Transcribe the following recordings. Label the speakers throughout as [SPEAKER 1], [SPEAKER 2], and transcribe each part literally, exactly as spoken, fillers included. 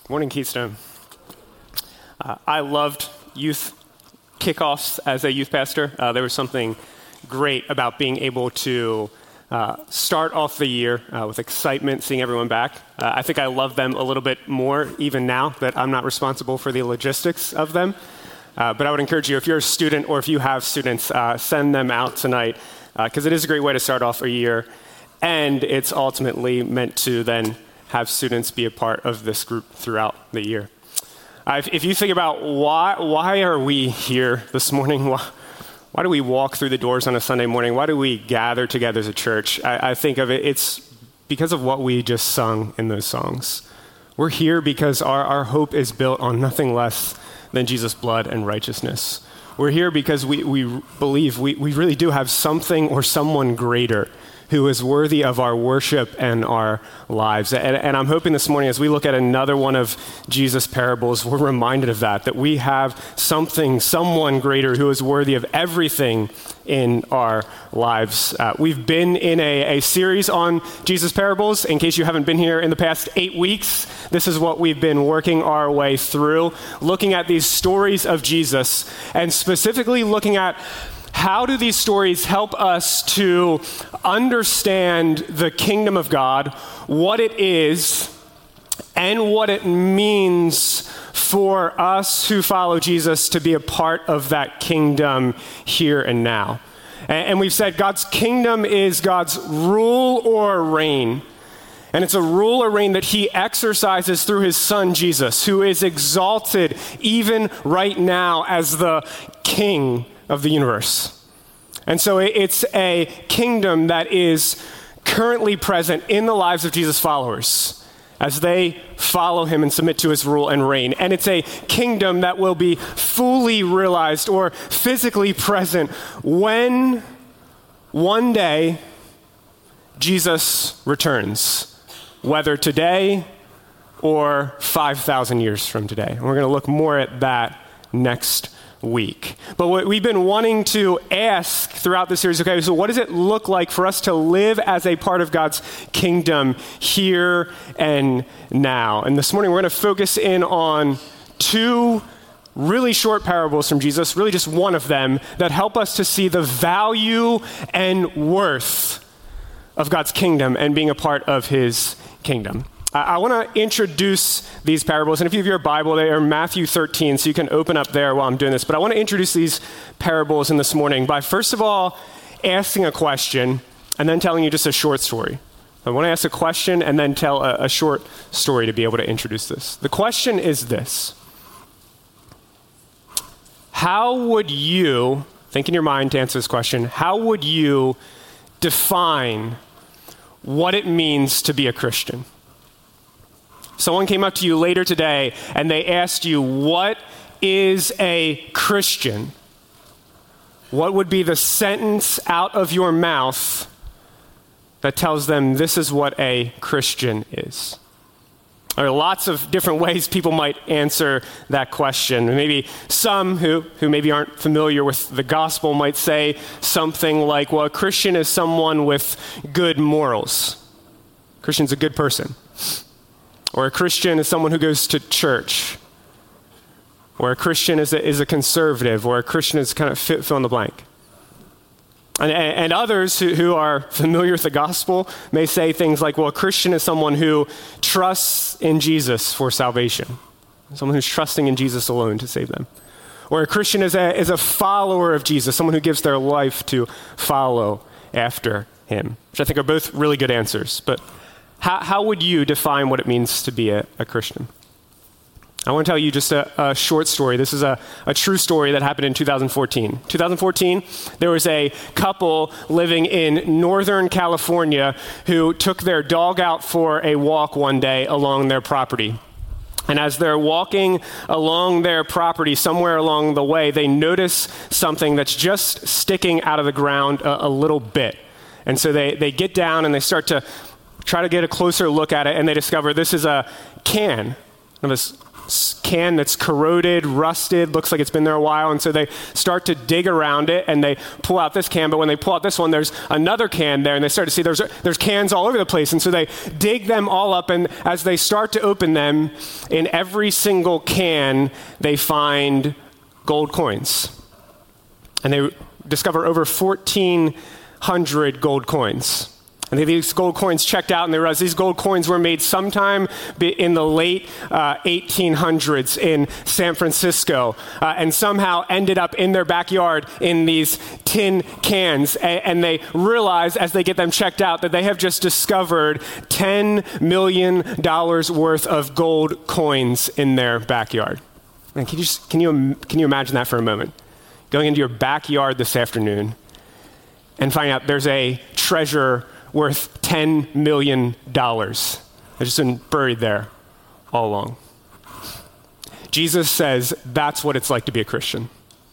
[SPEAKER 1] Morning, Keystone. Uh, I loved youth kickoffs as a youth pastor. Uh, there was something great about being able to uh, start off the year uh, with excitement, seeing everyone back. Uh, I think I love them a little bit more even now that I'm not responsible for the logistics of them. Uh, but I would encourage you, if you're a student or if you have students, uh, send them out tonight because uh, it is a great way to start off a year. And it's ultimately meant to then have students be a part of this group throughout the year. Uh, if, if you think about why why are we here this morning, why, why do we walk through the doors on a Sunday morning? Why do we gather together as a church? I, I think of it, it's because of what we just sung in those songs. We're here because our, our hope is built on nothing less than Jesus' blood and righteousness. We're here because we, we believe we, we really do have something or someone greater who is worthy of our worship and our lives. And, and I'm hoping this morning as we look at another one of Jesus' parables, we're reminded of that, that we have something, someone greater who is worthy of everything in our lives. Uh, we've been in a, a series on Jesus' parables. In case you haven't been here in the past eight weeks, this is what we've been working our way through, looking at these stories of Jesus, and specifically looking at how do these stories help us to understand the kingdom of God, what it is, and what it means for us who follow Jesus to be a part of that kingdom here and now. And we've said God's kingdom is God's rule or reign. And it's a rule or reign that he exercises through his son, Jesus, who is exalted even right now as the king of the universe. And so it's a kingdom that is currently present in the lives of Jesus' followers as they follow him and submit to his rule and reign. And it's a kingdom that will be fully realized or physically present when one day Jesus returns, whether today or five thousand years from today. And we're going to look more at that next week. But what we've been wanting to ask throughout the series, okay, so what does it look like for us to live as a part of God's kingdom here and now? And this morning we're going to focus in on two really short parables from Jesus, really just one of them, that help us to see the value and worth of God's kingdom and being a part of his kingdom. I want to introduce these parables, and if you have your Bible, they are Matthew thirteen, so you can open up there while I'm doing this. But I want to introduce these parables in this morning by, first of all, asking a question and then telling you just a short story. I want to ask a question and then tell a, a short story to be able to introduce this. The question is this: how would you, think in your mind to answer this question, how would you define what it means to be a Christian? Someone came up to you later today and they asked you, what is a Christian? What would be the sentence out of your mouth that tells them this is what a Christian is? There are lots of different ways people might answer that question. Maybe some who, who maybe aren't familiar with the gospel might say something like, well, a Christian is someone with good morals. A Christian's a good person. Or a Christian is someone who goes to church. Or a Christian is a, is a conservative. Or a Christian is kind of fit, fill in the blank. And, and others who, who are familiar with the gospel may say things like, well, a Christian is someone who trusts in Jesus for salvation. Someone who's trusting in Jesus alone to save them. Or a Christian is a, is a follower of Jesus, someone who gives their life to follow after him, which I think are both really good answers. But How, how would you define what it means to be a, a Christian? I want to tell you just a, a short story. This is a, a true story that happened in two thousand fourteen. twenty fourteen, there was a couple living in Northern California who took their dog out for a walk one day along their property. And as they're walking along their property, somewhere along the way, they notice something that's just sticking out of the ground a, a little bit. And so they, they get down and they start to try to get a closer look at it, and they discover this is a can, this can that's corroded, rusted, looks like it's been there a while. And so they start to dig around it and they pull out this can. But when they pull out this one, there's another can there and they start to see there's, there's cans all over the place. And so they dig them all up. And as they start to open them, in every single can, they find gold coins. And they discover over fourteen hundred gold coins. And they have these gold coins checked out, and they realize these gold coins were made sometime in the late uh, eighteen hundreds in San Francisco, uh, and somehow ended up in their backyard in these tin cans. And, and they realize, as they get them checked out, that they have just discovered ten million dollars worth of gold coins in their backyard. And can you just, can you can you imagine that for a moment? Going into your backyard this afternoon and finding out there's a treasure worth ten million dollars. It's just been buried there all along. Jesus says that's what it's like to be a Christian.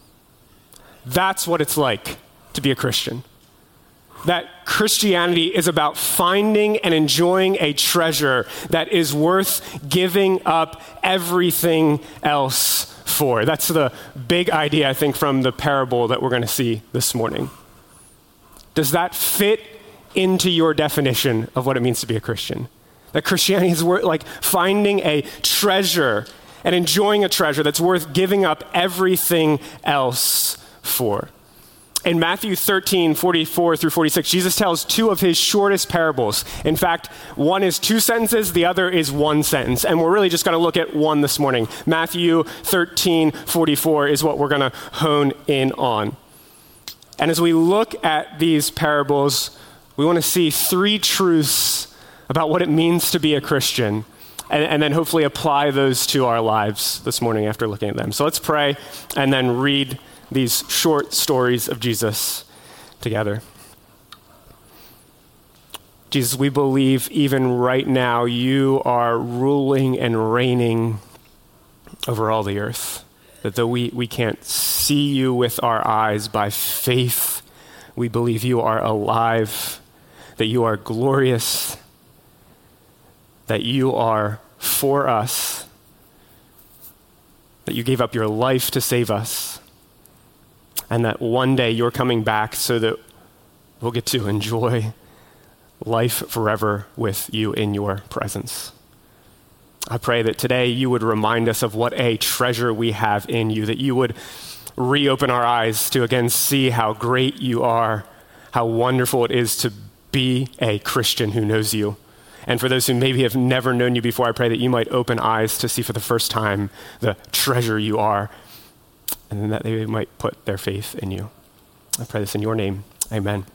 [SPEAKER 1] That's what it's like to be a Christian. That Christianity is about finding and enjoying a treasure that is worth giving up everything else for. That's the big idea, I think, from the parable that we're going to see this morning. Does that fit into your definition of what it means to be a Christian? That Christianity is worth, like finding a treasure and enjoying a treasure that's worth giving up everything else for. In Matthew thirteen, forty-four through forty-six, Jesus tells two of his shortest parables. In fact, one is two sentences, the other is one sentence. And we're really just going to look at one this morning. Matthew thirteen, forty-four is what we're going to hone in on. And as we look at these parables, we want to see three truths about what it means to be a Christian, and, and then hopefully apply those to our lives this morning after looking at them. So let's pray and then read these short stories of Jesus together. Jesus, we believe even right now you are ruling and reigning over all the earth. That though we, we can't see you with our eyes, by faith, we believe you are alive, that you are glorious, that you are for us, that you gave up your life to save us, and that one day you're coming back so that we'll get to enjoy life forever with you in your presence. I pray that today you would remind us of what a treasure we have in you, that you would reopen our eyes to again see how great you are, how wonderful it is to be a Christian who knows you. And for those who maybe have never known you before, I pray that you might open eyes to see for the first time the treasure you are, and then that they might put their faith in you. I pray this in your name. Amen.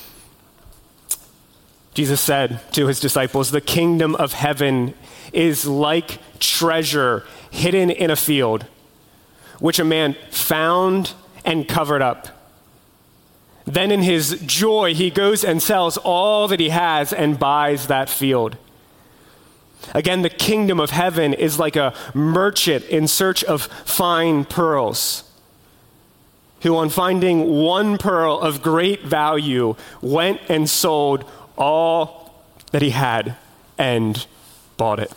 [SPEAKER 1] Jesus said to his disciples, the kingdom of heaven is like treasure hidden in a field, which a man found and covered up. Then in his joy, he goes and sells all that he has and buys that field. Again, the kingdom of heaven is like a merchant in search of fine pearls, who on finding one pearl of great value went and sold all that he had and bought it.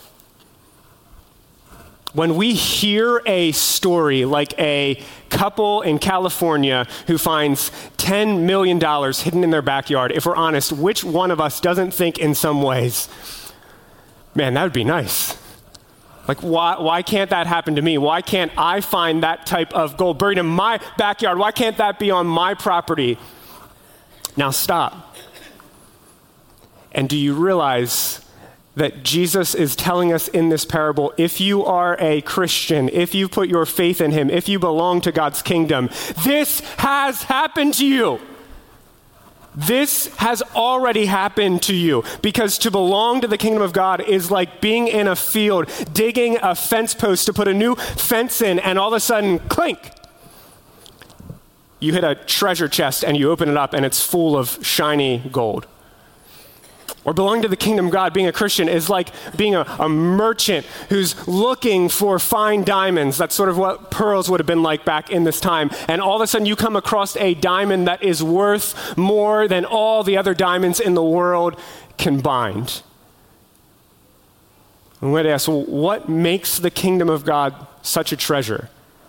[SPEAKER 1] When we hear a story like a couple in California who finds ten million dollars hidden in their backyard, if we're honest, which one of us doesn't think in some ways, man, that would be nice? Like, why, why can't that happen to me? Why can't I find that type of gold buried in my backyard? Why can't that be on my property? Now stop. And do you realize that Jesus is telling us in this parable, if you are a Christian, if you put your faith in him, if you belong to God's kingdom, this has happened to you. This has already happened to you, because to belong to the kingdom of God is like being in a field, digging a fence post to put a new fence in, and all of a sudden, clink, you hit a treasure chest and you open it up and it's full of shiny gold. Or belonging to the kingdom of God, being a Christian, is like being a, a merchant who's looking for fine diamonds. That's sort of what pearls would have been like back in this time. And all of a sudden you come across a diamond that is worth more than all the other diamonds in the world combined. We might ask, well, what makes the kingdom of God such a treasure?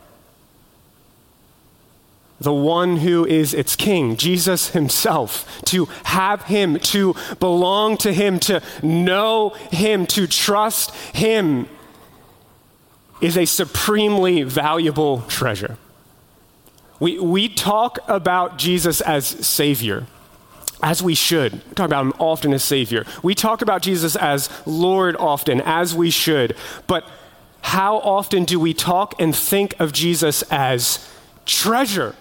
[SPEAKER 1] The one who is its king, Jesus himself, to have him, to belong to him, to know him, to trust him is a supremely valuable treasure. We, we talk about Jesus as Savior, as we should. We talk about him often as Savior. We talk about Jesus as Lord often, as we should. But how often do we talk and think of Jesus as treasure?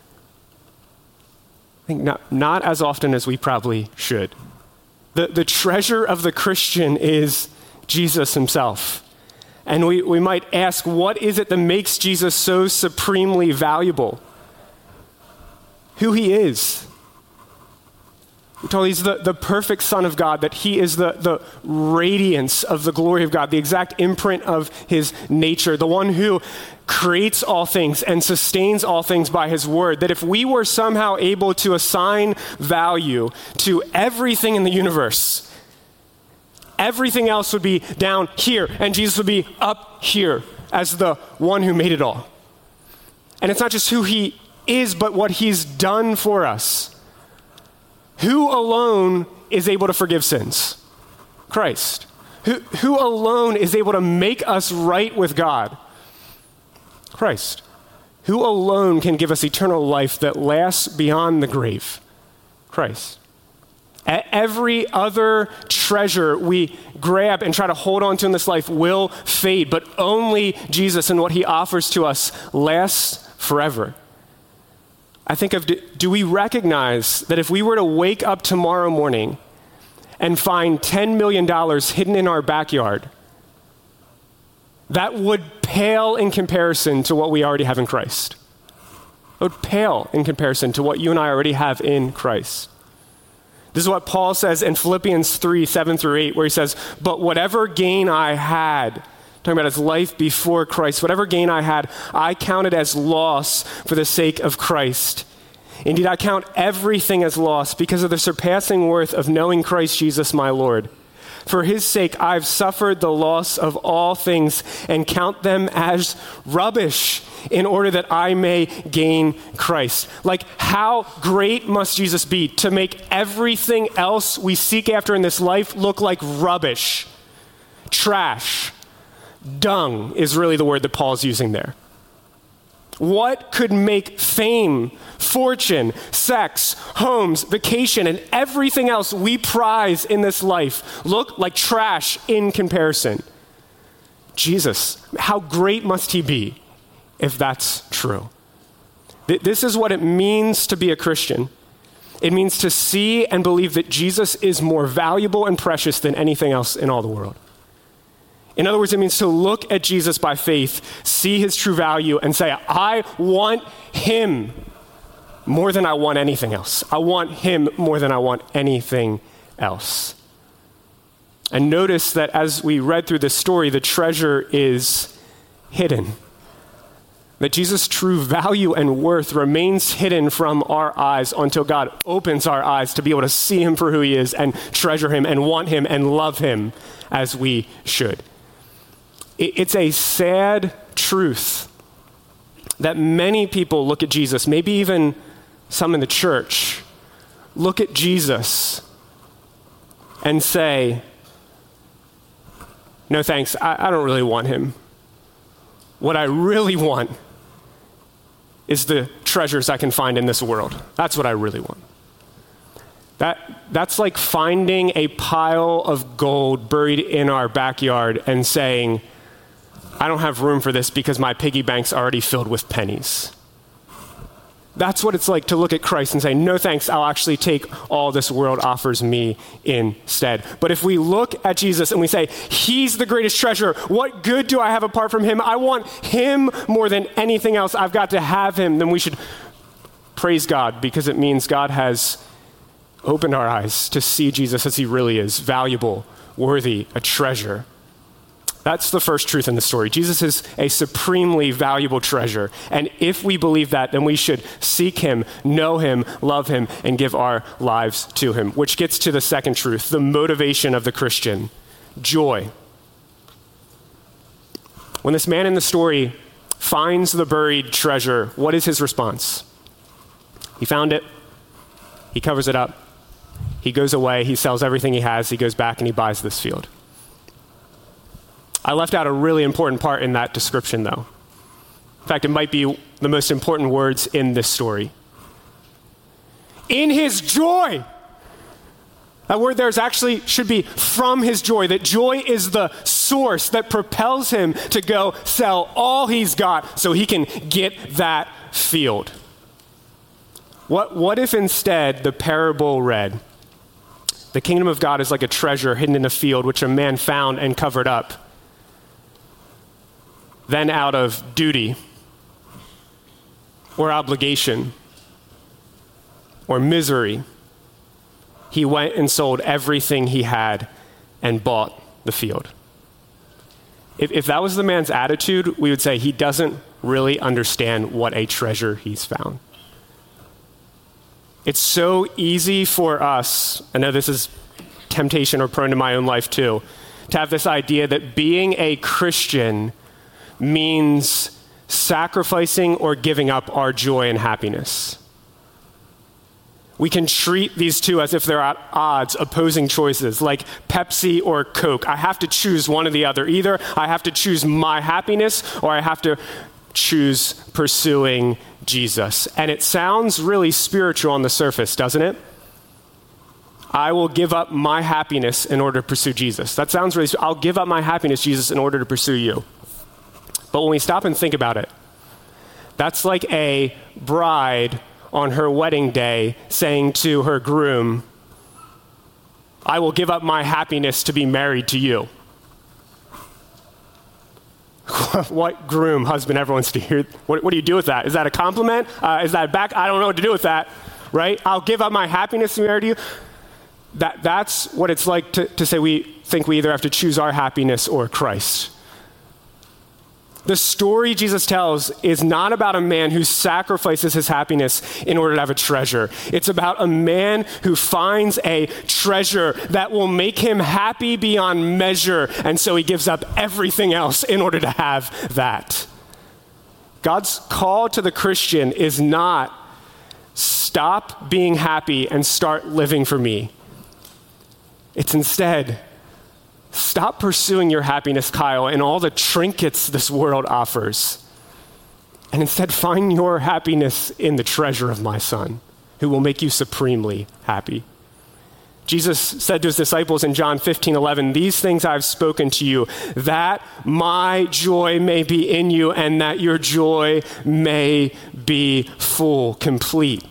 [SPEAKER 1] I think not, not as often as we probably should. The, the treasure of the Christian is Jesus himself. And we, we might ask, what is it that makes Jesus so supremely valuable? Who he is. We're told he's the, the perfect Son of God, that he is the, the radiance of the glory of God, the exact imprint of his nature, the one who creates all things and sustains all things by his word, that if we were somehow able to assign value to everything in the universe, everything else would be down here, and Jesus would be up here as the one who made it all. And it's not just who he is, but what he's done for us. Who alone is able to forgive sins? Christ. Who, who alone is able to make us right with God? Christ. Who alone can give us eternal life that lasts beyond the grave? Christ. Every other treasure we grab and try to hold on to in this life will fade, but only Jesus and what he offers to us lasts forever. I think of, do we recognize that if we were to wake up tomorrow morning and find ten million dollars hidden in our backyard, that would pale in comparison to what we already have in Christ. It would pale in comparison to what you and I already have in Christ. This is what Paul says in Philippians three, seven through eight, where he says, but whatever gain I had, talking about his life before Christ, whatever gain I had, I counted as loss for the sake of Christ. Indeed, I count everything as loss because of the surpassing worth of knowing Christ Jesus my Lord. For his sake, I've suffered the loss of all things and count them as rubbish in order that I may gain Christ. Like, how great must Jesus be to make everything else we seek after in this life look like rubbish, trash, dung is really the word that Paul's using there. What could make fame, fortune, sex, homes, vacation, and everything else we prize in this life look like trash in comparison? Jesus, how great must he be if that's true? This is what it means to be a Christian. It means to see and believe that Jesus is more valuable and precious than anything else in all the world. In other words, it means to look at Jesus by faith, see his true value, and say, I want him more than I want anything else. I want him more than I want anything else. And notice that as we read through this story, the treasure is hidden. That Jesus' true value and worth remains hidden from our eyes until God opens our eyes to be able to see him for who he is and treasure him and want him and love him as we should. It's a sad truth that many people look at Jesus, maybe even some in the church, look at Jesus and say, no thanks, I, I don't really want him. What I really want is the treasures I can find in this world. That's what I really want. That, that's like finding a pile of gold buried in our backyard and saying, I don't have room for this because my piggy bank's already filled with pennies. That's what it's like to look at Christ and say, no thanks, I'll actually take all this world offers me instead. But if we look at Jesus and we say, he's the greatest treasure, what good do I have apart from him? I want him more than anything else. I've got to have him. Then we should praise God because it means God has opened our eyes to see Jesus as he really is, valuable, worthy, a treasure. That's the first truth in the story. Jesus is a supremely valuable treasure. And if we believe that, then we should seek him, know him, love him, and give our lives to him. Which gets to the second truth, the motivation of the Christian, joy. When this man in the story finds the buried treasure, what is his response? He found it. He covers it up. He goes away. He sells everything he has. He goes back and he buys this field. I left out a really important part in that description, though. In fact, it might be the most important words in this story. In his joy. That word there is actually should be from his joy, that joy is the source that propels him to go sell all he's got so he can get that field. What, what if instead the parable read, the kingdom of God is like a treasure hidden in a field which a man found and covered up. Then out of duty or obligation or misery, he went and sold everything he had and bought the field. If, if that was the man's attitude, we would say he doesn't really understand what a treasure he's found. It's so easy for us, I know this is temptation or prone to my own life too, to have this idea that being a Christian means sacrificing or giving up our joy and happiness. We can treat these two as if they're at odds, opposing choices, like Pepsi or Coke. I have to choose one or the other. Either I have to choose my happiness or I have to choose pursuing Jesus. And it sounds really spiritual on the surface, doesn't it? I will give up my happiness in order to pursue Jesus. That sounds really, I'll give up my happiness, Jesus, in order to pursue you. But when we stop and think about it, that's like a bride on her wedding day saying to her groom, I will give up my happiness to be married to you. What groom, husband ever wants to hear? What, what do you do with that? Is that a compliment? Uh, is that back? I don't know what to do with that, right? I'll give up my happiness to be married to you. That, that's what it's like to, to say we think we either have to choose our happiness or Christ. The story Jesus tells is not about a man who sacrifices his happiness in order to have a treasure. It's about a man who finds a treasure that will make him happy beyond measure, and so he gives up everything else in order to have that. God's call to the Christian is not stop being happy and start living for me. It's instead, stop pursuing your happiness, Kyle, and all the trinkets this world offers. And instead find your happiness in the treasure of my son, who will make you supremely happy. Jesus said to his disciples in John fifteen eleven, these things I've spoken to you, that my joy may be in you and that your joy may be full, complete.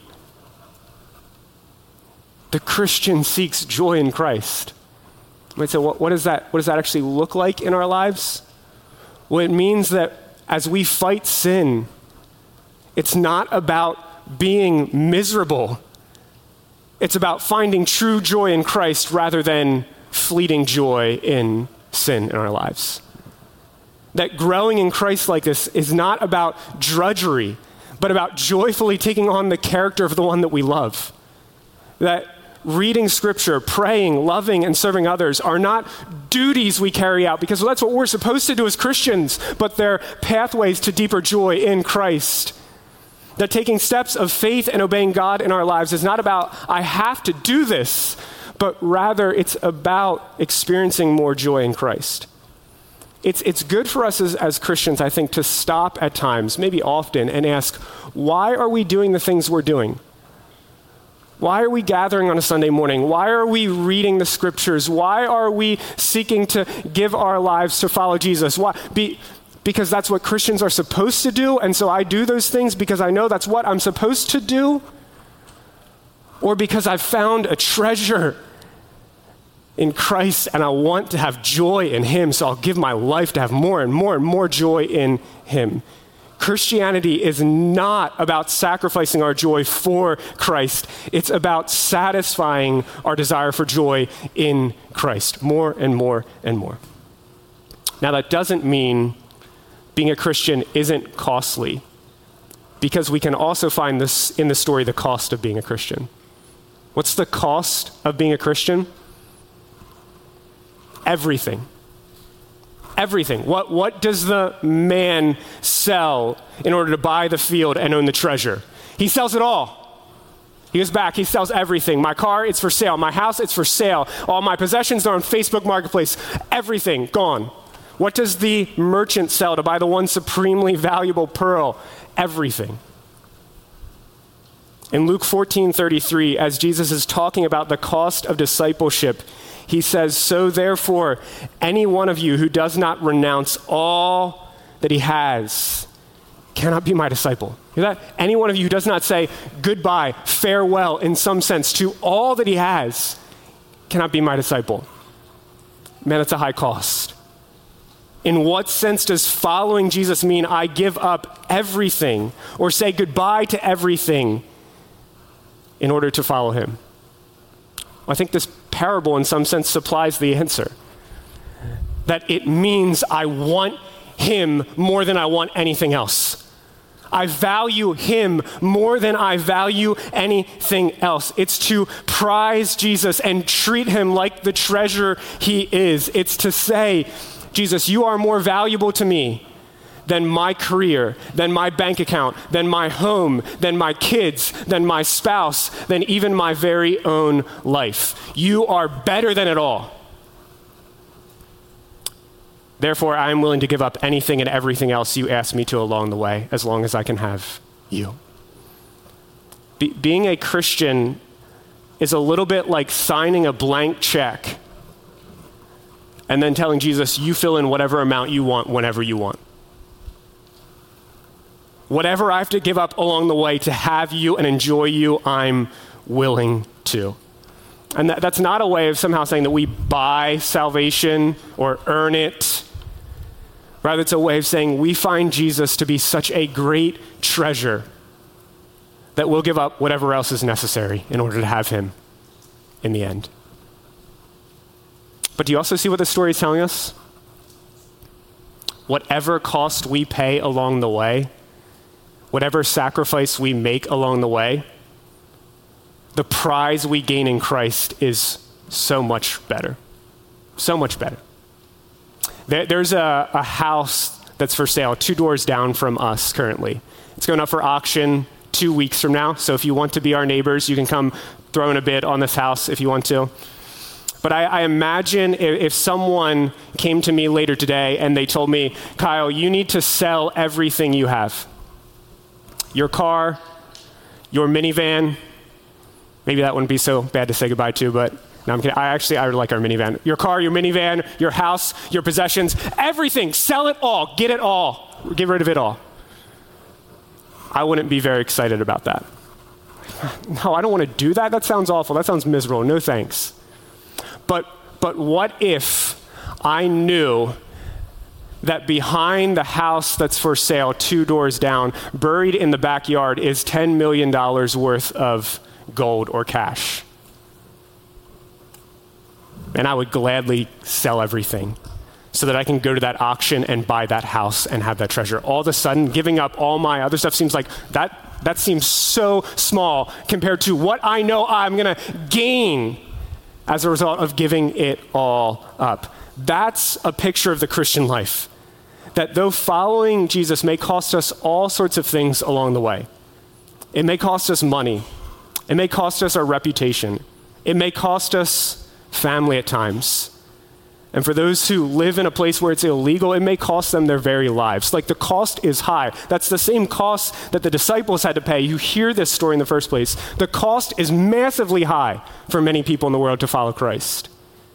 [SPEAKER 1] The Christian seeks joy in Christ. You might say, what, what, does that, what does that actually look like in our lives? Well, it means that as we fight sin, it's not about being miserable. It's about finding true joy in Christ rather than fleeting joy in sin in our lives. That growing in Christ like this is not about drudgery, but about joyfully taking on the character of the one that we love. That reading scripture, praying, loving, and serving others are not duties we carry out because that's what we're supposed to do as Christians, but they're pathways to deeper joy in Christ. That taking steps of faith and obeying God in our lives is not about, I have to do this, but rather it's about experiencing more joy in Christ. It's, it's good for us as, as Christians, I think, to stop at times, maybe often, and ask, why are we doing the things we're doing? Why are we gathering on a Sunday morning? Why are we reading the scriptures? Why are we seeking to give our lives to follow Jesus? Why? Be, because that's what Christians are supposed to do, and so I do those things because I know that's what I'm supposed to do? Or because I've found a treasure in Christ and I want to have joy in him, so I'll give my life to have more and more and more joy in him. Christianity is not about sacrificing our joy for Christ. It's about satisfying our desire for joy in Christ more and more and more. Now, that doesn't mean being a Christian isn't costly, because we can also find this in the story, the cost of being a Christian. What's the cost of being a Christian? Everything. everything. What, what does the man sell in order to buy the field and own the treasure? He sells it all. He goes back, he sells everything. My car, it's for sale. My house, it's for sale. All my possessions are on Facebook Marketplace. Everything, gone. What does the merchant sell to buy the one supremely valuable pearl? Everything. In Luke fourteen thirty-three, as Jesus is talking about the cost of discipleship, he says, so therefore, any one of you who does not renounce all that he has cannot be my disciple. Hear that? Any one of you who does not say goodbye, farewell, in some sense, to all that he has, cannot be my disciple. Man, it's a high cost. In what sense does following Jesus mean I give up everything or say goodbye to everything in order to follow him? I think this parable in some sense supplies the answer. That it means I want him more than I want anything else. I value him more than I value anything else. It's to prize Jesus and treat him like the treasure he is. It's to say, Jesus, you are more valuable to me than my career, than my bank account, than my home, than my kids, than my spouse, than even my very own life. You are better than it all. Therefore, I am willing to give up anything and everything else you ask me to along the way, as long as I can have you. Be- being a Christian is a little bit like signing a blank check and then telling Jesus, you fill in whatever amount you want whenever you want. Whatever I have to give up along the way to have you and enjoy you, I'm willing to. And that, that's not a way of somehow saying that we buy salvation or earn it. Rather, it's a way of saying we find Jesus to be such a great treasure that we'll give up whatever else is necessary in order to have him in the end. But do you also see what the story is telling us? Whatever cost we pay along the way, whatever sacrifice we make along the way, the prize we gain in Christ is so much better. So much better. There, there's a, a house that's for sale two doors down from us currently. It's going up for auction two weeks from now. So if you want to be our neighbors, you can come throw in a bid on this house if you want to. But I, I imagine if, if someone came to me later today and they told me, Kyle, you need to sell everything you have. Your car, your minivan. Maybe that wouldn't be so bad to say goodbye to, but no, I'm kidding. I actually, I like our minivan. Your car, your minivan, your house, your possessions, everything. Sell it all. Get it all. Get rid of it all. I wouldn't be very excited about that. No, I don't want to do that. That sounds awful. That sounds miserable. No thanks. But, but what if I knew that behind the house that's for sale, two doors down, buried in the backyard, is ten million dollars worth of gold or cash? And I would gladly sell everything so that I can go to that auction and buy that house and have that treasure. All of a sudden, giving up all my other stuff seems like that, that seems so small compared to what I know I'm going to gain as a result of giving it all up. That's a picture of the Christian life. That though following Jesus may cost us all sorts of things along the way, it may cost us money, it may cost us our reputation, it may cost us family at times. And for those who live in a place where it's illegal, it may cost them their very lives. Like the cost is high. That's the same cost that the disciples had to pay. You hear this story in the first place. The cost is massively high for many people in the world to follow Christ.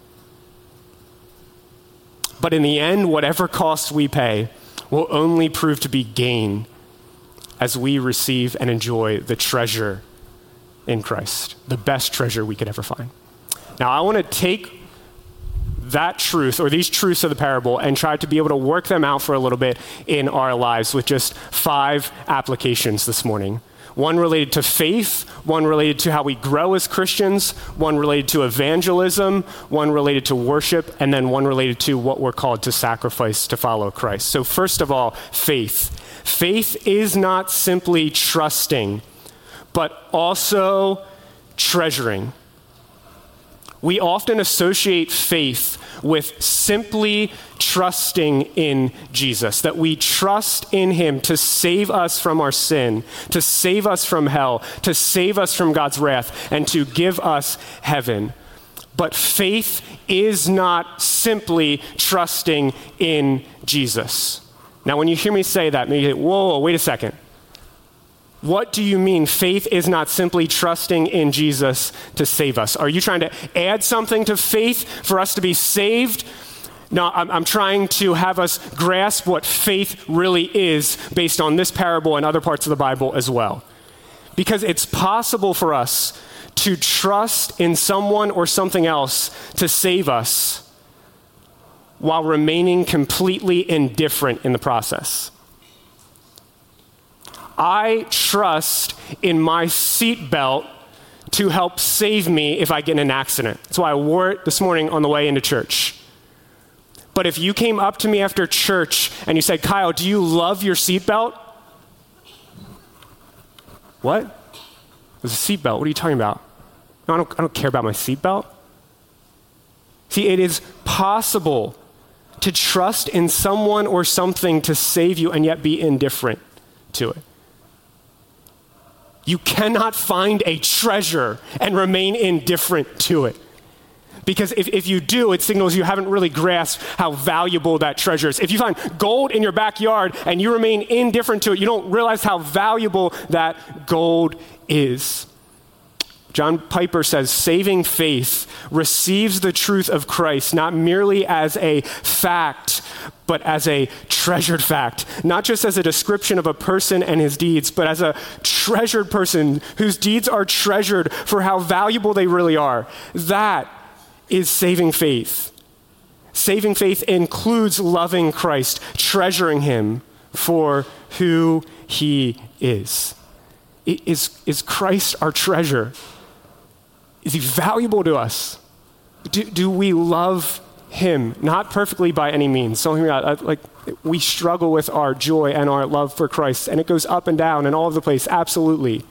[SPEAKER 1] But in the end, whatever cost we pay will only prove to be gain as we receive and enjoy the treasure in Christ, the best treasure we could ever find. Now, I want to take that truth or these truths of the parable and try to be able to work them out for a little bit in our lives with just five applications this morning. One related to faith, one related to how we grow as Christians, one related to evangelism, one related to worship, and then one related to what we're called to sacrifice to follow Christ. So first of all, faith. Faith is not simply trusting, but also treasuring. we often associate faith with simply trusting in Jesus, that we trust in him to save us from our sin, to save us from hell, to save us from God's wrath, and to give us heaven. But faith is not simply trusting in Jesus. Now, when you hear me say that, maybe you say, whoa, whoa, wait a second. What do you mean faith is not simply trusting in Jesus to save us? Are you trying to add something to faith for us to be saved? No, I'm, I'm trying to have us grasp what faith really is based on this parable and other parts of the Bible as well. Because it's possible for us to trust in someone or something else to save us while remaining completely indifferent in the process. I trust in my seatbelt to help save me if I get in an accident. That's why I wore it this morning on the way into church. But if you came up to me after church and you said, Kyle, do you love your seatbelt? What? There's a seatbelt. What are you talking about? No, I don't, I don't care about my seatbelt. See, it is possible to trust in someone or something to save you and yet be indifferent to it. You cannot find a treasure and remain indifferent to it. Because if, if you do, it signals you haven't really grasped how valuable that treasure is. If you find gold in your backyard and you remain indifferent to it, you don't realize how valuable that gold is. John Piper says, saving faith receives the truth of Christ not merely as a fact, but as a treasured fact. Not just as a description of a person and his deeds, but as a treasured person whose deeds are treasured for how valuable they really are. That is saving faith. Saving faith includes loving Christ, treasuring him for who he is. Is, is Christ our treasure? Is he valuable to us? Do, do we love him? Not perfectly by any means. So like we struggle with our joy and our love for Christ, and it goes up and down and all over the place, absolutely.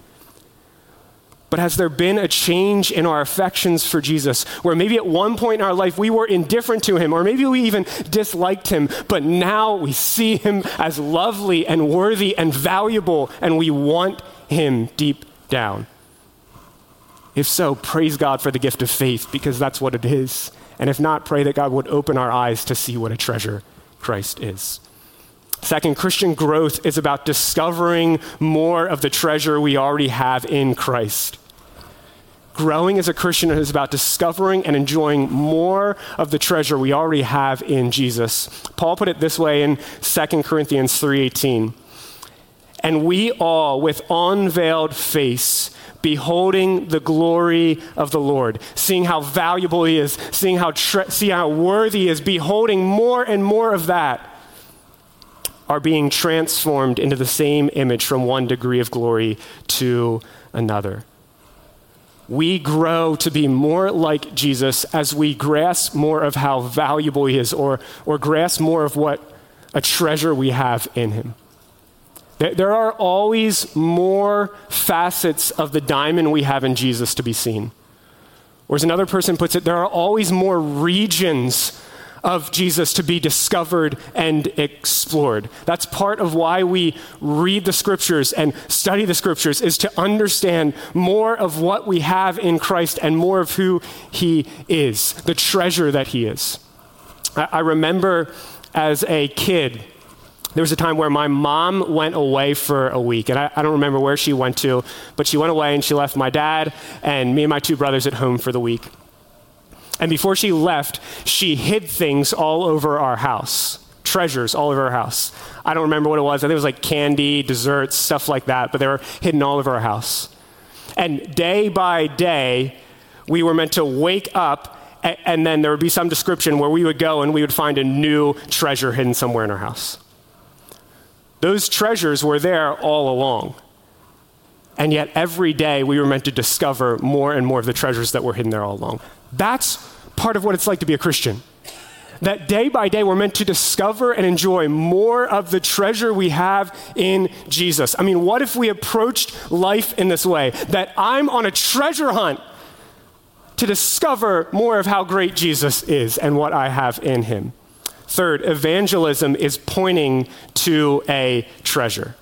[SPEAKER 1] But has there been a change in our affections for Jesus, where maybe at one point in our life we were indifferent to him, or maybe we even disliked him, but now we see him as lovely and worthy and valuable, and we want him deep down? If so, praise God for the gift of faith, because that's what it is. And if not, pray that God would open our eyes to see what a treasure Christ is. Second, Christian growth is about discovering more of the treasure we already have in Christ. Growing as a Christian is about discovering and enjoying more of the treasure we already have in Jesus. Paul put it this way in Second Corinthians three eighteen. And we all, with unveiled face, beholding the glory of the Lord, seeing how valuable he is, seeing how tre- see how worthy he is, beholding more and more of that, are being transformed into the same image from one degree of glory to another. We grow to be more like Jesus as we grasp more of how valuable he is, or, or grasp more of what a treasure we have in him. There are always more facets of the diamond we have in Jesus to be seen. Or as another person puts it, there are always more regions of Jesus to be discovered and explored. That's part of why we read the scriptures and study the scriptures, is to understand more of what we have in Christ and more of who he is, the treasure that he is. I, I remember as a kid, there was a time where my mom went away for a week, and I, I don't remember where she went to, but she went away and she left my dad and me and my two brothers at home for the week. And before she left, she hid things all over our house, treasures all over our house. I don't remember what it was. I think it was like candy, desserts, stuff like that, but they were hidden all over our house. And day by day, we were meant to wake up, and, and then there would be some description where we would go and we would find a new treasure hidden somewhere in our house. Those treasures were there all along. And yet every day we were meant to discover more and more of the treasures that were hidden there all along. That's part of what it's like to be a Christian. That day by day we're meant to discover and enjoy more of the treasure we have in Jesus. I mean, what if we approached life in this way? That I'm on a treasure hunt to discover more of how great Jesus is and what I have in him. Third, evangelism is pointing to a treasure.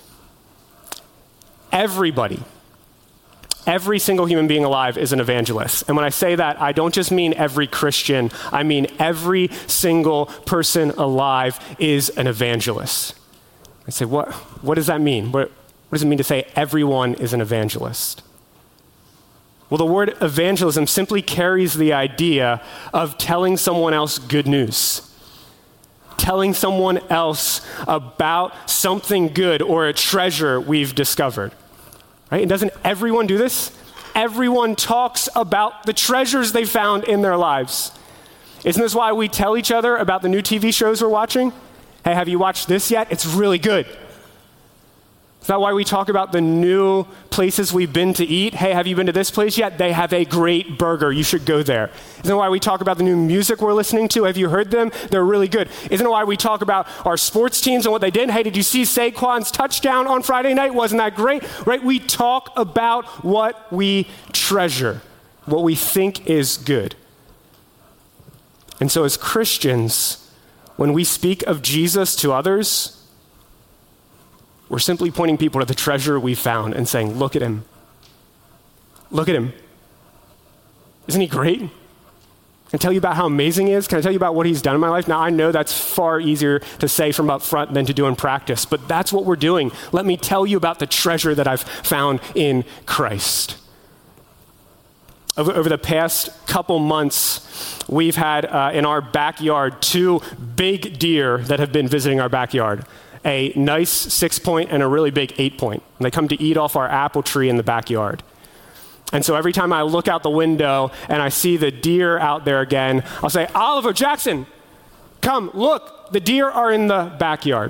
[SPEAKER 1] Everybody, every single human being alive is an evangelist. And when I say that, I don't just mean every Christian. I mean every single person alive is an evangelist. I say, what, what does that mean? What, what does it mean to say everyone is an evangelist? Well, the word evangelism simply carries the idea of telling someone else good news, telling someone else about something good or a treasure we've discovered. Right? And doesn't everyone do this? Everyone talks about the treasures they found in their lives. Isn't this why we tell each other about the new T V shows we're watching? Hey, have you watched this yet? It's really good. Is that why we talk about the new places we've been to eat? Hey, have you been to this place yet? They have a great burger. You should go there. Isn't that why we talk about the new music we're listening to? Have you heard them? They're really good. Isn't it why we talk about our sports teams and what they did? Hey, did you see Saquon's touchdown on Friday night? Wasn't that great? Right? We talk about what we treasure, what we think is good. And so as Christians, when we speak of Jesus to others, we're simply pointing people to the treasure we found and saying, look at him. Look at him. Isn't he great? Can I tell you about how amazing he is? Can I tell you about what he's done in my life? Now, I know that's far easier to say from up front than to do in practice, but that's what we're doing. Let me tell you about the treasure that I've found in Christ. Over, over the past couple months, we've had uh, in our backyard two big deer that have been visiting our backyard. A nice six point and a really big eight point. And they come to eat off our apple tree in the backyard. And so every time I look out the window and I see the deer out there again, I'll say, Oliver, Jackson, come, look, the deer are in the backyard.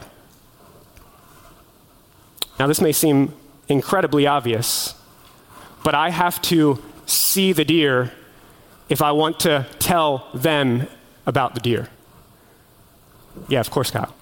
[SPEAKER 1] Now this may seem incredibly obvious, but I have to see the deer if I want to tell them about the deer. Yeah, of course, Kyle.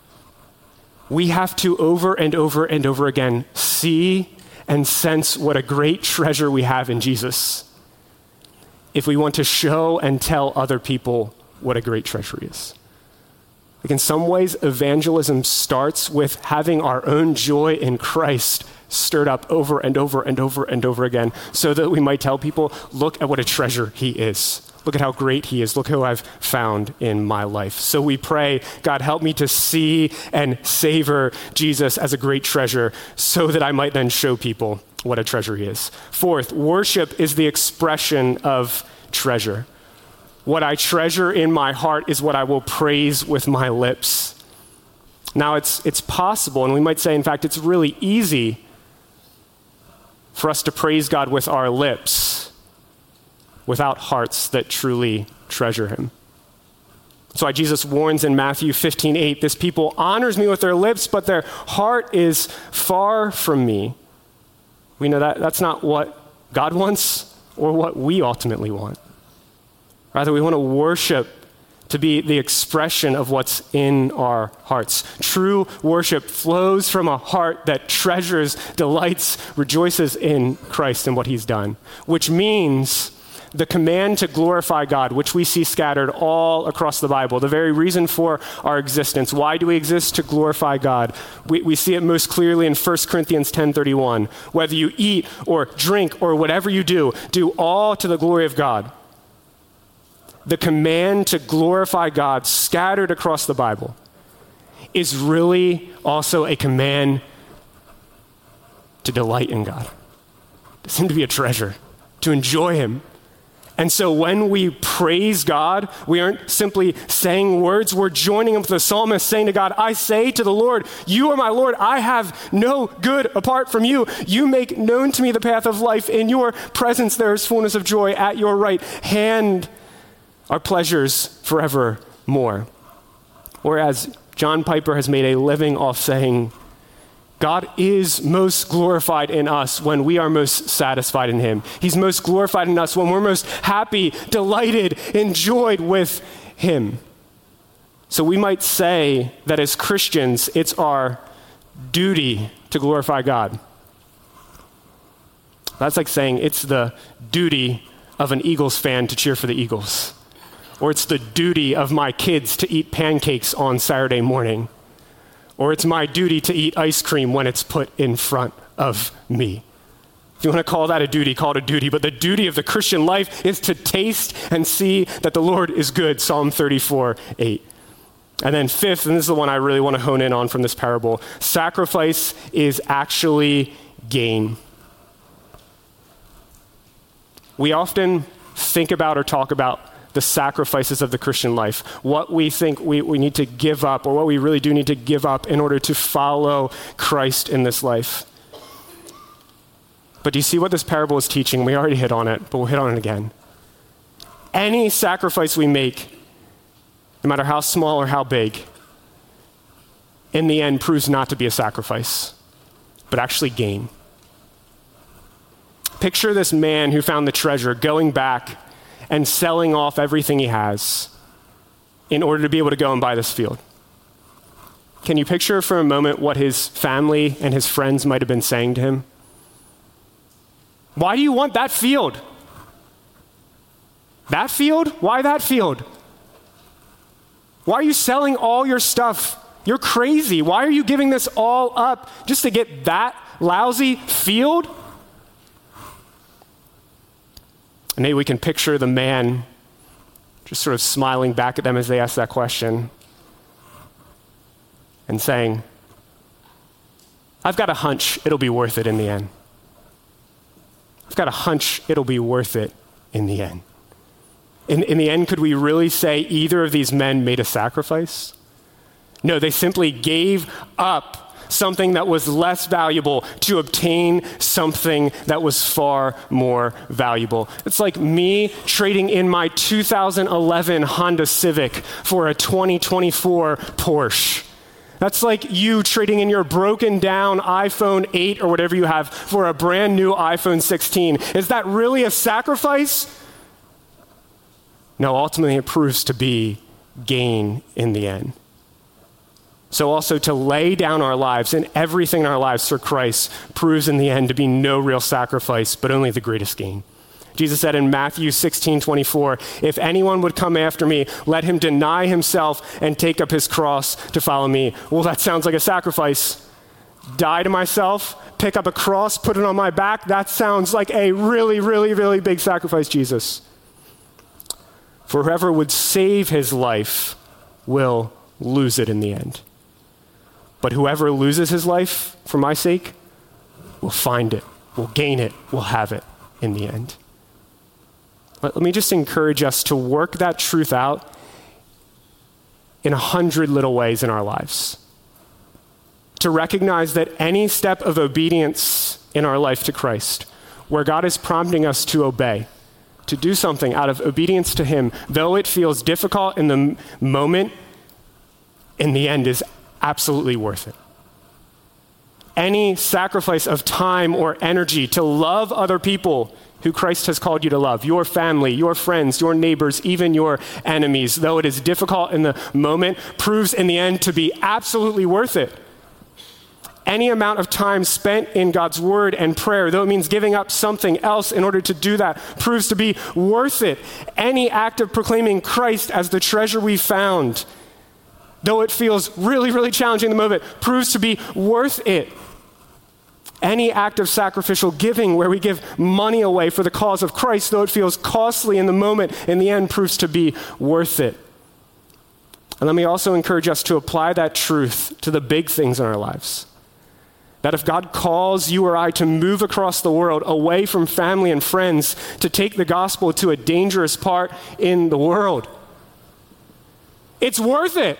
[SPEAKER 1] We have to over and over and over again see and sense what a great treasure we have in Jesus if we want to show and tell other people what a great treasure he is. Like in some ways, evangelism starts with having our own joy in Christ stirred up over and over and over and over again so that we might tell people, look at what a treasure he is. Look at how great he is. Look who I've found in my life. So we pray, God, help me to see and savor Jesus as a great treasure so that I might then show people what a treasure he is. Fourth, worship is the expression of treasure. What I treasure in my heart is what I will praise with my lips. Now, it's, it's possible, and we might say, in fact, it's really easy for us to praise God with our lips without hearts that truly treasure him. That's why Jesus warns in Matthew fifteen eight, this people honors me with their lips, but their heart is far from me. We know that that's not what God wants or what we ultimately want. Rather, we want to worship to be the expression of what's in our hearts. True worship flows from a heart that treasures, delights, rejoices in Christ and what he's done, which means the command to glorify God, which we see scattered all across the Bible, the very reason for our existence. Why do we exist? To glorify God. We, we see it most clearly in First Corinthians ten thirty-one. Whether you eat or drink or whatever you do, do all to the glory of God. The command to glorify God scattered across the Bible is really also a command to delight in God, to seem to be a treasure, to enjoy him. And so when we praise God, we aren't simply saying words, we're joining with the psalmist saying to God, I say to the Lord, you are my Lord, I have no good apart from you. You make known to me the path of life. In your presence there is fullness of joy. At your right hand are pleasures forevermore. Whereas John Piper has made a living off saying, God is most glorified in us when we are most satisfied in him. He's most glorified in us when we're most happy, delighted, enjoyed with him. So we might say that as Christians, it's our duty to glorify God. That's like saying it's the duty of an Eagles fan to cheer for the Eagles. Or it's the duty of my kids to eat pancakes on Saturday morning. Or it's my duty to eat ice cream when it's put in front of me. If you want to call that a duty, call it a duty. But the duty of the Christian life is to taste and see that the Lord is good, Psalm thirty-four, eight. And then fifth, and this is the one I really want to hone in on from this parable, sacrifice is actually gain. We often think about or talk about the sacrifices of the Christian life, what we think we, we need to give up, or what we really do need to give up in order to follow Christ in this life. But do you see what this parable is teaching? We already hit on it, but we'll hit on it again. Any sacrifice we make, no matter how small or how big, in the end proves not to be a sacrifice, but actually gain. Picture this man who found the treasure going back and selling off everything he has in order to be able to go and buy this field. Can you picture for a moment what his family and his friends might have been saying to him? Why do you want that field? That field? Why that field? Why are you selling all your stuff? You're crazy. Why are you giving this all up just to get that lousy field? And maybe we can picture the man just sort of smiling back at them as they ask that question and saying, I've got a hunch it'll be worth it in the end. I've got a hunch it'll be worth it in the end. In, in the end, could we really say either of these men made a sacrifice? No, they simply gave up something that was less valuable to obtain something that was far more valuable. It's like me trading in my two thousand eleven Honda Civic for a twenty twenty-four Porsche. That's like you trading in your broken down iPhone eight or whatever you have for a brand new iPhone sixteen. Is that really a sacrifice? No, ultimately it proves to be gain in the end. So also to lay down our lives and everything in our lives for Christ proves in the end to be no real sacrifice, but only the greatest gain. Jesus said in Matthew sixteen twenty-four, if anyone would come after me, let him deny himself and take up his cross to follow me. Well, that sounds like a sacrifice. Die to myself, pick up a cross, put it on my back. That sounds like a really, really, really big sacrifice, Jesus. For whoever would save his life will lose it in the end. But whoever loses his life for my sake will find it, will gain it, will have it in the end. Let, let me just encourage us to work that truth out in a hundred little ways in our lives. To recognize that any step of obedience in our life to Christ, where God is prompting us to obey, to do something out of obedience to him, though it feels difficult in the m- moment, in the end is absolutely worth it. Any sacrifice of time or energy to love other people who Christ has called you to love, your family, your friends, your neighbors, even your enemies, though it is difficult in the moment, proves in the end to be absolutely worth it. Any amount of time spent in God's word and prayer, though it means giving up something else in order to do that, proves to be worth it. Any act of proclaiming Christ as the treasure we found, though it feels really, really challenging in the moment, proves to be worth it. Any act of sacrificial giving where we give money away for the cause of Christ, though it feels costly in the moment, in the end proves to be worth it. And let me also encourage us to apply that truth to the big things in our lives. That if God calls you or I to move across the world away from family and friends to take the gospel to a dangerous part in the world, it's worth it.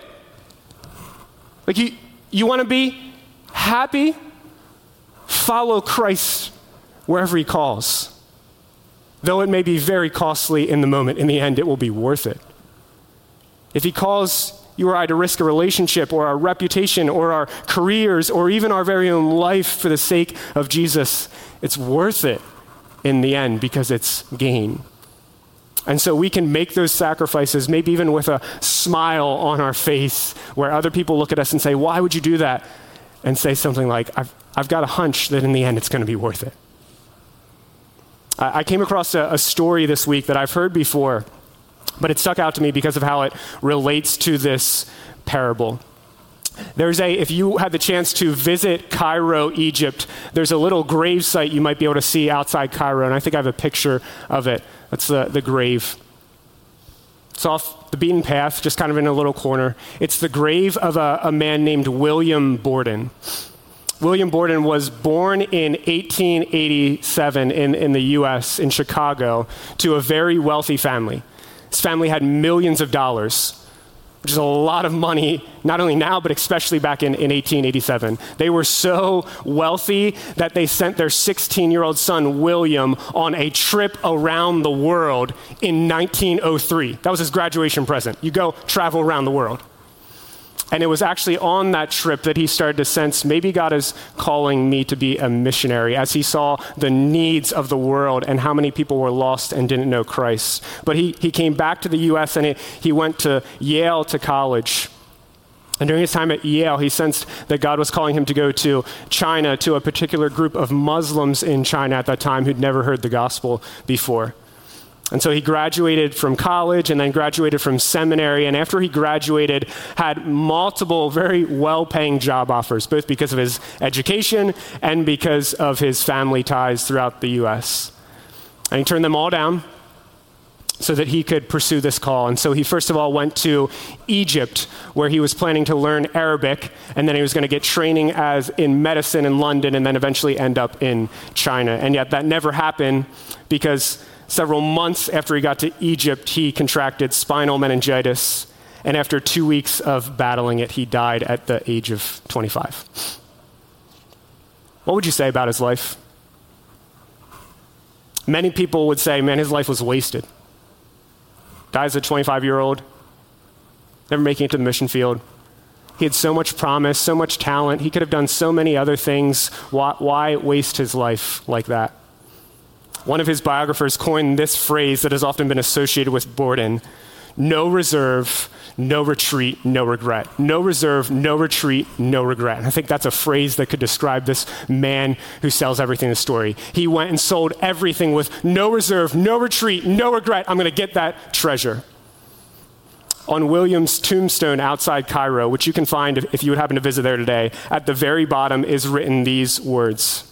[SPEAKER 1] Like you, you want to be happy? Follow Christ wherever he calls. Though it may be very costly in the moment, in the end, it will be worth it. If he calls you or I to risk a relationship or our reputation or our careers or even our very own life for the sake of Jesus, it's worth it in the end because it's gain. And so we can make those sacrifices, maybe even with a smile on our face, where other people look at us and say, why would you do that? And say something like, I've, I've got a hunch that in the end it's going to be worth it. I came across a, a story this week that I've heard before, but it stuck out to me because of how it relates to this parable. There's a, if you had the chance to visit Cairo, Egypt, there's a little grave site you might be able to see outside Cairo, and I think I have a picture of it. That's the, the grave. It's off the beaten path, just kind of in a little corner. It's the grave of a, a man named William Borden. William Borden was born in eighteen eighty-seven in, in the U S, in Chicago, to a very wealthy family. His family had millions of dollars, which is a lot of money, not only now, but especially back in, in eighteen eighty-seven. They were so wealthy that they sent their sixteen-year-old son, William, on a trip around the world in nineteen oh three. That was his graduation present. You go travel around the world. And it was actually on that trip that he started to sense, maybe God is calling me to be a missionary, as he saw the needs of the world and how many people were lost and didn't know Christ. But he, he came back to the U S and he, he went to Yale to college. And during his time at Yale, he sensed that God was calling him to go to China, to a particular group of Muslims in China at that time who'd never heard the gospel before. And so he graduated from college and then graduated from seminary. And after he graduated, had multiple very well-paying job offers, both because of his education and because of his family ties throughout the U S. And he turned them all down so that he could pursue this call. And so he first of all went to Egypt, where he was planning to learn Arabic, and then he was going to get training as in medicine in London, and then eventually end up in China. And yet that never happened because several months after he got to Egypt, he contracted spinal meningitis, and after two weeks of battling it, he died at the age of twenty-five. What would you say about his life? Many people would say, man, his life was wasted. Dies as a twenty-five-year-old, never making it to the mission field. He had so much promise, so much talent. He could have done so many other things. Why, why waste his life like that? One of his biographers coined this phrase that has often been associated with Borden: no reserve, no retreat, no regret. No reserve, no retreat, no regret. And I think that's a phrase that could describe this man who sells everything in the story. He went and sold everything with no reserve, no retreat, no regret. I'm going to get that treasure. On William's tombstone outside Cairo, which you can find if you would happen to visit there today, at the very bottom is written these words: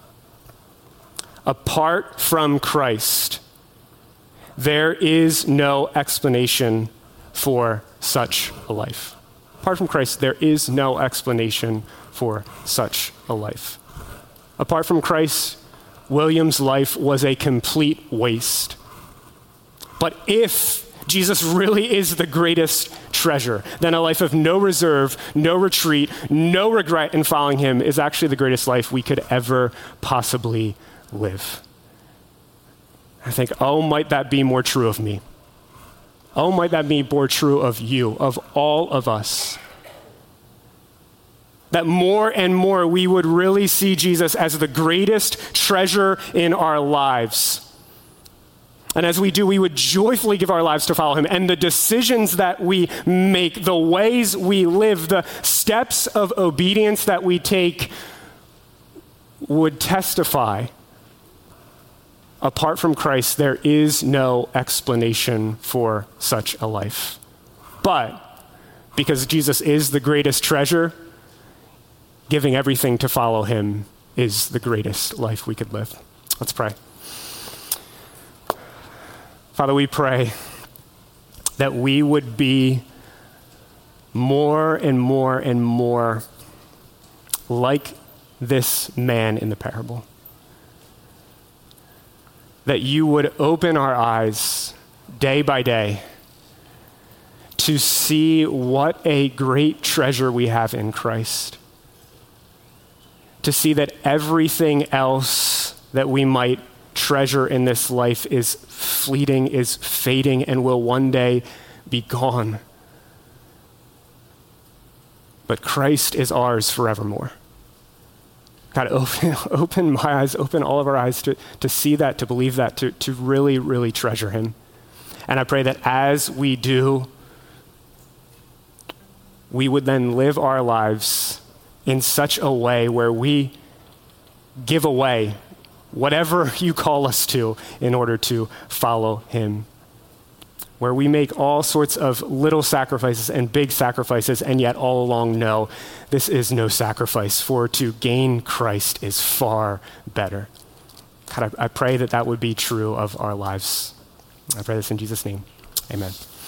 [SPEAKER 1] apart from Christ, there is no explanation for such a life. Apart from Christ, there is no explanation for such a life. Apart from Christ, William's life was a complete waste. But if Jesus really is the greatest treasure, then a life of no reserve, no retreat, no regret in following him is actually the greatest life we could ever possibly live. I think, oh, might that be more true of me? Oh, might that be more true of you, of all of us? That more and more we would really see Jesus as the greatest treasure in our lives. And as we do, we would joyfully give our lives to follow him. And the decisions that we make, the ways we live, the steps of obedience that we take would testify, apart from Christ, there is no explanation for such a life. But because Jesus is the greatest treasure, giving everything to follow him is the greatest life we could live. Let's pray. Father, we pray that we would be more and more and more like this man in the parable. That you would open our eyes day by day to see what a great treasure we have in Christ. To see that everything else that we might treasure in this life is fleeting, is fading, and will one day be gone. But Christ is ours forevermore. God, open, open my eyes, open all of our eyes to, to see that, to believe that, to, to really, really treasure him. And I pray that as we do, we would then live our lives in such a way where we give away whatever you call us to in order to follow him. Where we make all sorts of little sacrifices and big sacrifices, and yet all along know this is no sacrifice, for to gain Christ is far better. God, I, I pray that that would be true of our lives. I pray this in Jesus' name. Amen.